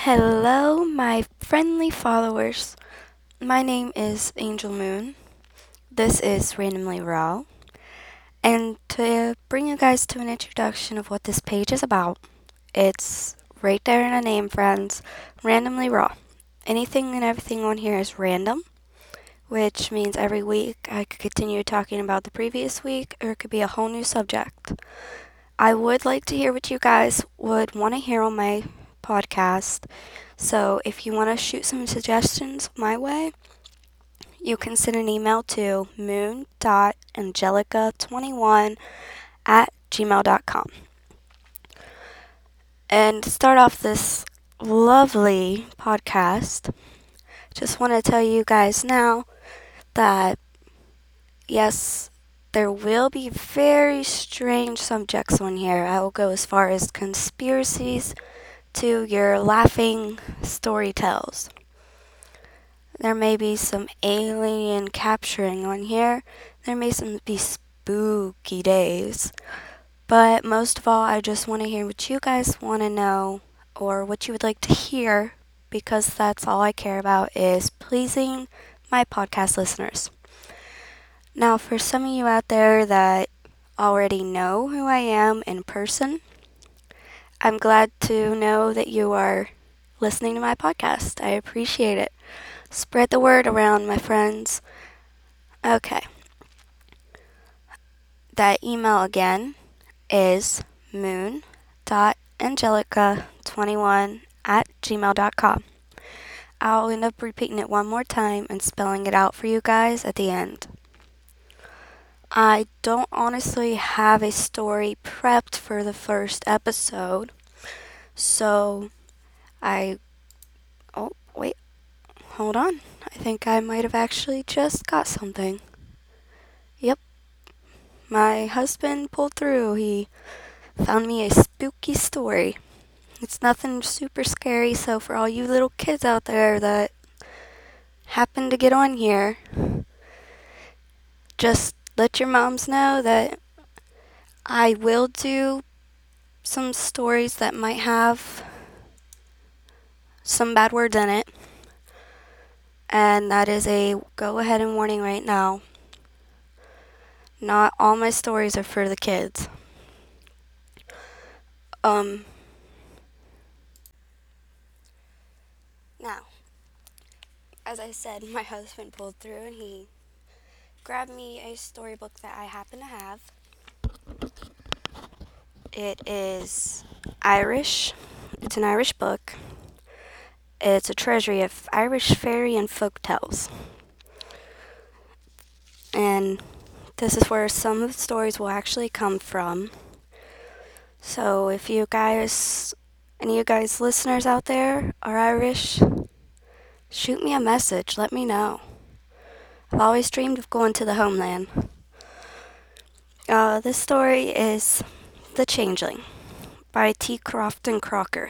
Hello, my friendly followers. My name is Angel Moon. This is Randomly Raw. And to bring you guys to an introduction of what this page is about, it's right there in the name, friends. Randomly Raw. Anything and everything on here is random, which means every week I could continue talking about the previous week, or it could be a whole new subject. I would like to hear what you guys would want to hear on my podcast. So if you want to shoot some suggestions my way, you can send an email to moon.angelica21@gmail.com. And to start off this lovely podcast, just want to tell you guys now that yes, there will be very strange subjects on here. I will go as far as conspiracies to your laughing story tells. There may be some alien capturing on here. There may be spooky days. But most of all, I just want to hear what you guys want to know or what you would like to hear, because that's all I care about is pleasing my podcast listeners. Now, for some of you out there that already know who I am in person, I'm glad to know that you are listening to my podcast. I appreciate it. Spread the word around, my friends. Okay. That email again is moon.angelica21@gmail.com. I'll end up repeating it one more time and spelling it out for you guys at the end. I don't honestly have a story prepped for the first episode, so oh, wait, hold on. I think I might have actually just got something. Yep, my husband pulled through. He found me a spooky story. It's nothing super scary, so for all you little kids out there that happen to get on here, just let your moms know that I will do some stories that might have some bad words in it. And that is a go ahead and warning right now. Not all my stories are for the kids. Now, as I said, my husband pulled through and he grabbed me a storybook that I happen to have. It is Irish. It's an Irish book. It's a treasury of Irish fairy and folk tales. And this is where some of the stories will actually come from. So if you guys, any of you guys listeners out there are Irish, shoot me a message. Let me know. I've always dreamed of going to the homeland. This story is The Changeling by T. Crofton Crocker.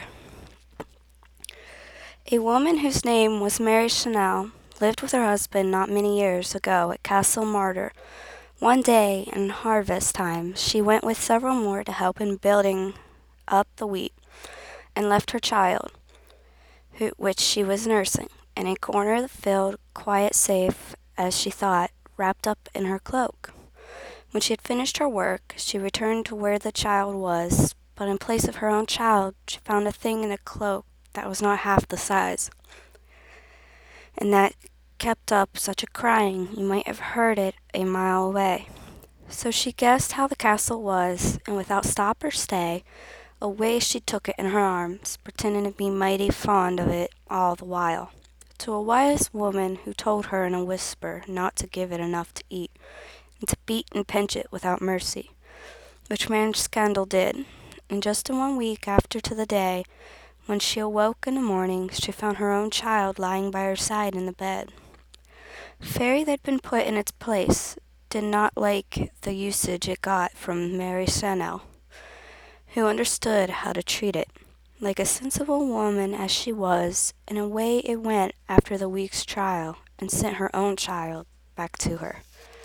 A woman whose name was Mary Chanel lived with her husband not many years ago at Castle Martyr. One day in harvest time, she went with several more to help in building up the wheat, and left her child, which she was nursing, in a corner of the field, quite safe, as she thought, wrapped up in her cloak. When she had finished her work, she returned to where the child was, but in place of her own child, she found a thing in a cloak that was not half the size, and that kept up such a crying you might have heard it a mile away. So she guessed how the castle was, and without stop or stay, away she took it in her arms, pretending to be mighty fond of it all the while, to a wise woman who told her in a whisper not to give it enough to eat, and to beat and pinch it without mercy, which Mary Scandal did. And just in 1 week after to the day, when she awoke in the morning, she found her own child lying by her side in the bed. The fairy that had been put in its place did not like the usage it got from Mary Chanel, who understood how to treat it. Like a sensible woman as she was, and away it went after the week's trial, and sent her own child back to her.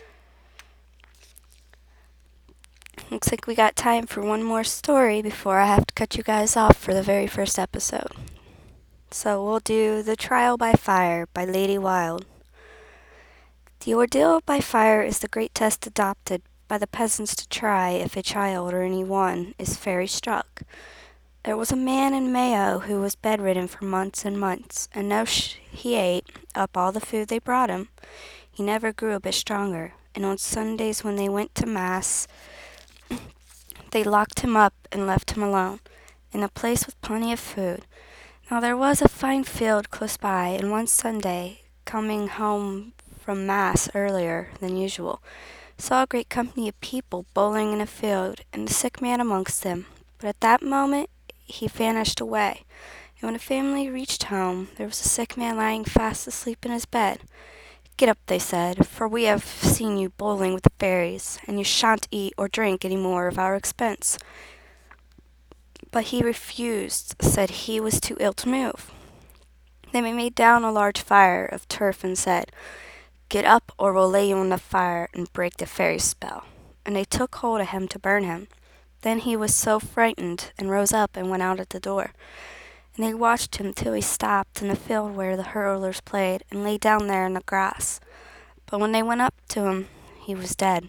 Looks like we got time for one more story before I have to cut you guys off for the very first episode. So we'll do The Trial by Fire by Lady Wilde. The ordeal by fire is the great test adopted by the peasants to try if a child or any one is fairy struck. There was a man in Mayo who was bedridden for months and months, and though he ate up all the food they brought him, he never grew a bit stronger, and on Sundays when they went to Mass, they locked him up and left him alone, in a place with plenty of food. Now there was a fine field close by, and one Sunday, coming home from Mass earlier than usual, saw a great company of people bowling in a field, and the sick man amongst them. But at that moment he vanished away, and when the family reached home, there was a sick man lying fast asleep in his bed. "Get up," they said, "for we have seen you bowling with the fairies, and you shan't eat or drink any more of our expense." But he refused, said he was too ill to move. Then they made down a large fire of turf and said, "Get up, or we'll lay you on the fire and break the fairy spell." And they took hold of him to burn him. Then he was so frightened, and rose up and went out at the door. And they watched him till he stopped in the field where the hurlers played, and lay down there in the grass. But when they went up to him, he was dead.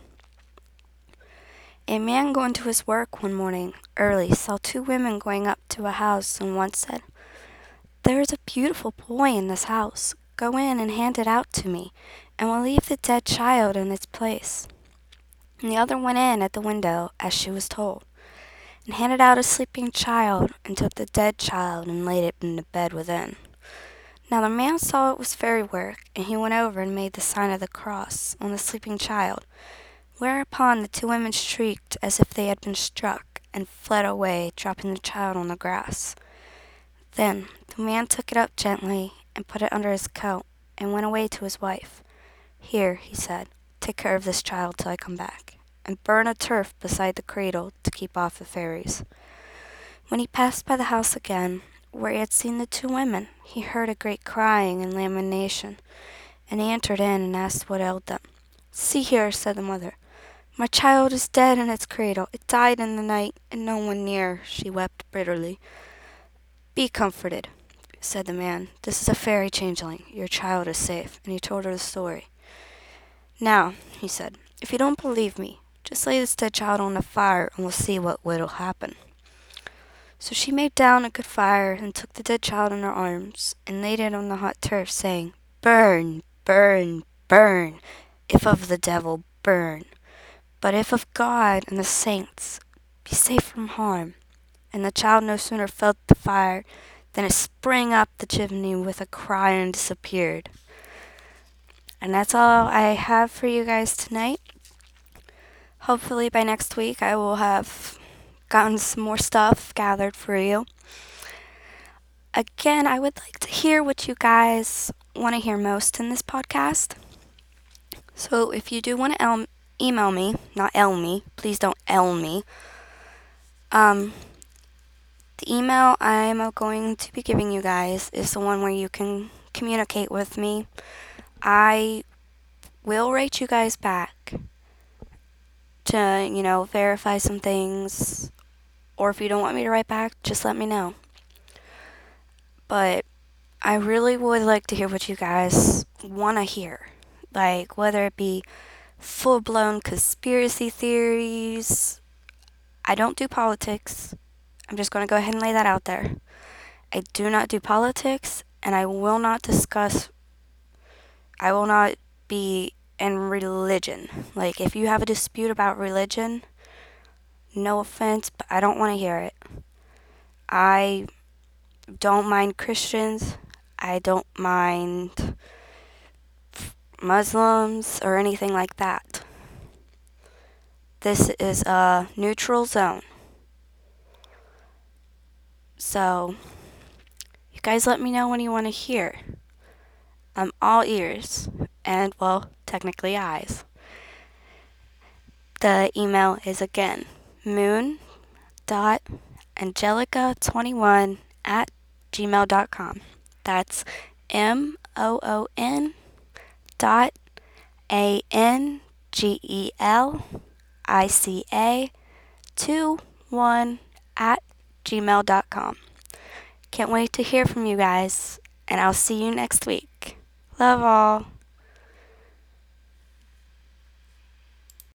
A man going to his work one morning early saw two women going up to a house, and one said, "There is a beautiful boy in this house. Go in and hand it out to me, and we'll leave the dead child in its place." And the other went in at the window, as she was told, and handed out a sleeping child, and took the dead child and laid it in the bed within. Now the man saw it was fairy work, and he went over and made the sign of the cross on the sleeping child, whereupon the two women shrieked as if they had been struck, and fled away, dropping the child on the grass. Then the man took it up gently, and put it under his coat, and went away to his wife. "Here," he said, "take care of this child till I come back, and burn a turf beside the cradle to keep off the fairies." When he passed by the house again, where he had seen the two women, he heard a great crying and lamentation, and he entered in and asked what ailed them. "See here," said the mother, "my child is dead in its cradle. It died in the night, and no one near." She wept bitterly. "Be comforted," said the man. "This is a fairy changeling. Your child is safe." And he told her the story. "Now," he said, "if you don't believe me, just lay this dead child on the fire, and we'll see what will happen." So she made down a good fire, and took the dead child in her arms, and laid it on the hot turf, saying, "Burn, burn, burn, if of the devil, burn. But if of God and the saints, be safe from harm." And the child no sooner felt the fire than it sprang up the chimney with a cry and disappeared. And that's all I have for you guys tonight. Hopefully by next week I will have gotten some more stuff gathered for you. Again, I would like to hear what you guys want to hear most in this podcast. So if you do want to email me, not L me, please don't L me. The email I'm going to be giving you guys is the one where you can communicate with me. I will write you guys back to, verify some things. Or if you don't want me to write back, just let me know. But I really would like to hear what you guys want to hear. Like, whether it be full-blown conspiracy theories. I don't do politics. I'm just going to go ahead and lay that out there. I do not do politics, and I will not be in religion. Like, if you have a dispute about religion, no offense, but I don't want to hear it. I don't mind Christians. I don't mind Muslims or anything like that. This is a neutral zone. So, you guys let me know when you want to hear. I'm all ears, and, well, technically eyes. The email is again moon.angelica21@gmail.com. That's MOON.ANGELICA21@gmail.com. Can't wait to hear from you guys, and I'll see you next week. Love all.